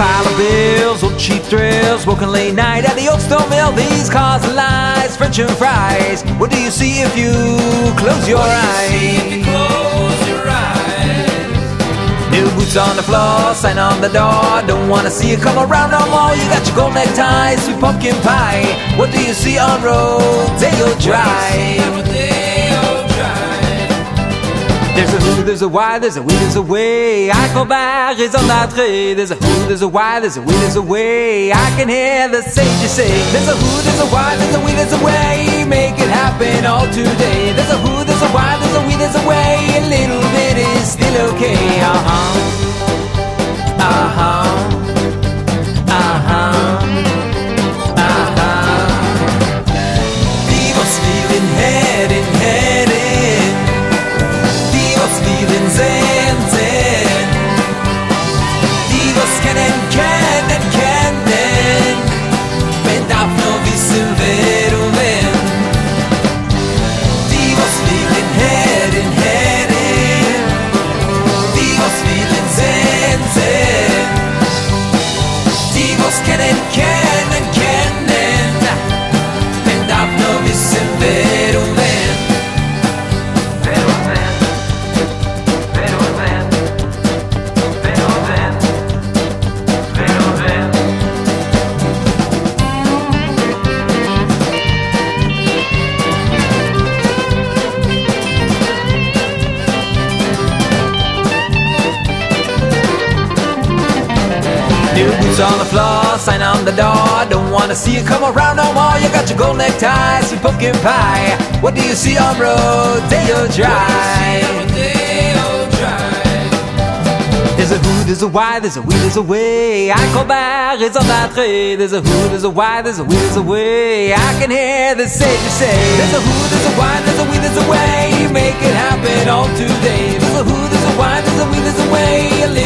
pile of bills, old cheap thrills, working late night at the old stone mill. These cars and lies, French and fries. What do you see if you close your eyes? New boots on the floor, sign on the door. Don't wanna see you come around no more. You got your gold necktie, sweet pumpkin pie. What do you see on Rodeo Drive? There's a who, there's a why, there's a we, there's a way. I go by raison d'être. There's a who, there's a why, there's a we, there's a way. I can hear the sages say. There's a who, there's a why, there's a we, there's a way. Make it happen all today. There's a who, there's a why, there's a we, there's a way. A little bit is still okay. Divos feeling head in head in. Divos feeling zen zen. Divos kennen kennen. Men darf nur wissen wer und wen. Divos feeling head in head in. Divos feeling zen zen. Divos kennen kennen. Men darf nur wissen wer und wen. New boots on the floor, sign on the door. Don't wanna see you come around no more. You got your gold necktie, sweet pumpkin pie. What do you see on Rodeo Drive? There's a who, there's a why, there's a we, there's a way. I call by raison d'être. There's a who, there's a why, there's a we, there's a way. I can hear the sages say. There's a who, there's a why, there's a we, there's a way. Make it happen all today. There's a who, there's a why, there's a we, there's a way.